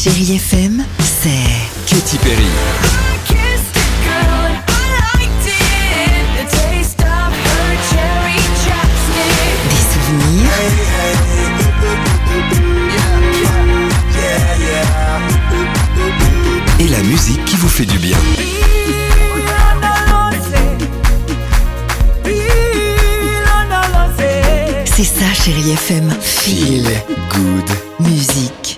Chérie FM, c'est Katy Perry. des souvenirs Et la musique qui vous fait du bien. C'est ça, Chérie FM. Feel good. Musique.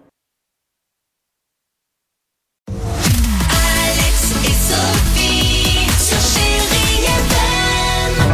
Alex et Sophie sur Chérie FM.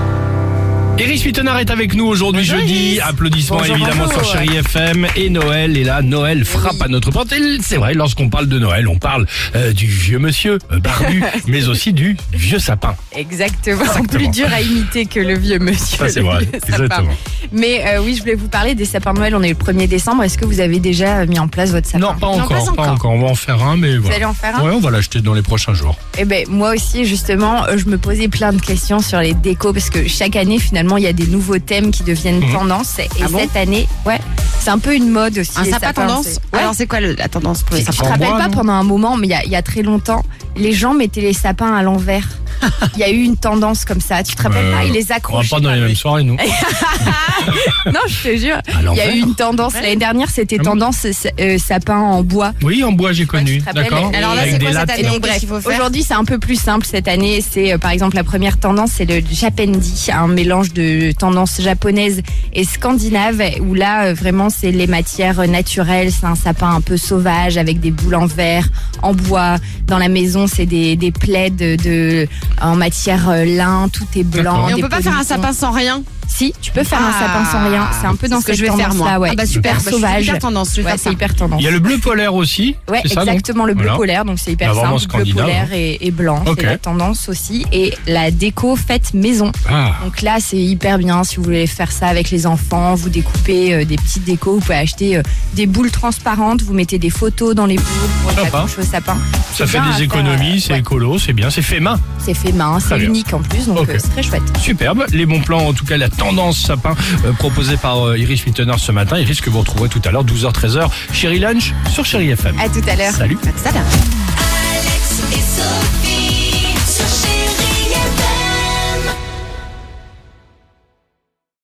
Iris Mittenard est avec nous aujourd'hui jeudi. Applaudissements Bonjour, évidemment bonjour. sur Chérie FM. Et Noël est là. Noël frappe à notre porte. Et c'est vrai, lorsqu'on parle de Noël, on parle du vieux monsieur barbu, mais aussi du vieux sapin. Exactement. Plus dur à imiter que le vieux monsieur. Ça, c'est le vrai. vieux sapin. Exactement. Mais oui, je voulais vous parler des sapins de Noël. On est le 1er décembre. Est-ce que vous avez déjà mis en place votre sapin? Non, pas encore. On va en faire un, mais Vous voilà. allez en faire un? Ouais, on va l'acheter dans les prochains jours. Eh ben moi aussi justement, je me posais plein de questions sur les décos parce que chaque année finalement il y a des nouveaux thèmes qui deviennent tendance et Ah bon cette année, ouais, c'est un peu une mode aussi. Un les sapin sapins, tendance. Ouais. Alors c'est quoi la tendance pour les Tu te sapins? En rappelles bois, pas non pendant un moment, mais il y a très longtemps, les gens mettaient les sapins à l'envers. Il y a eu une tendance comme ça. Tu te rappelles pas? Ils les On va accrochaient. pas dans les mêmes soirées, nous. Non, je te jure. À Il y a l'envers. eu une tendance. L'année dernière, c'était Ah bon tendance sapin en bois. Oui, en bois, j'ai connu. tu te rappelles. D'accord. Alors là, Avec c'est des quoi cette lattes. année? Donc, Qu'est-ce qu'il faut faire? Aujourd'hui, c'est un peu plus simple cette année. C'est par exemple la première tendance, c'est le Japendi, un mélange de tendances japonaises et scandinaves, où là vraiment c'est les matières naturelles. C'est un sapin un peu sauvage avec des boules en verre, en bois. Dans la maison, c'est des plaids en matière lin, tout est blanc. Et on des peut pas peaux faire de un mouton. sapin sans rien? Si, tu peux faire un sapin sans rien. C'est un peu dans ce que cette je vais faire moi. tendance-là, ouais. Ah bah super, Hyper sauvage. Je suis hyper tendance. Je vais Ouais, faire c'est ça. hyper tendance. Il y a le bleu polaire aussi. Ouais, c'est ça, donc exactement, le bleu Voilà. polaire, donc c'est hyper Bah, vraiment simple. Bleu scandinave, polaire hein. et blanc, Ok. c'est la tendance aussi. Et la déco faite maison. Ah. Donc là, c'est hyper bien si vous voulez faire ça avec les enfants. Vous découpez des petites décos. Vous pouvez acheter des boules transparentes. Vous mettez des photos dans les boules pour être Sympa. accroché au sapin. Ça C'est fait bien à des faire, économies, c'est ouais. écolo, c'est bien, c'est fait main. C'est fait main, Très c'est bien. unique en plus, donc Ok. c'est très chouette. Superbe. Les bons plans, en tout cas la tendance sapin proposée par Iris Mittenard ce matin. Iris que vous retrouverez tout à l'heure, 12h-13h, Chérie Lunch sur Chérie FM. À tout à l'heure. Salut. À tout à l'heure. Alex et Sophie.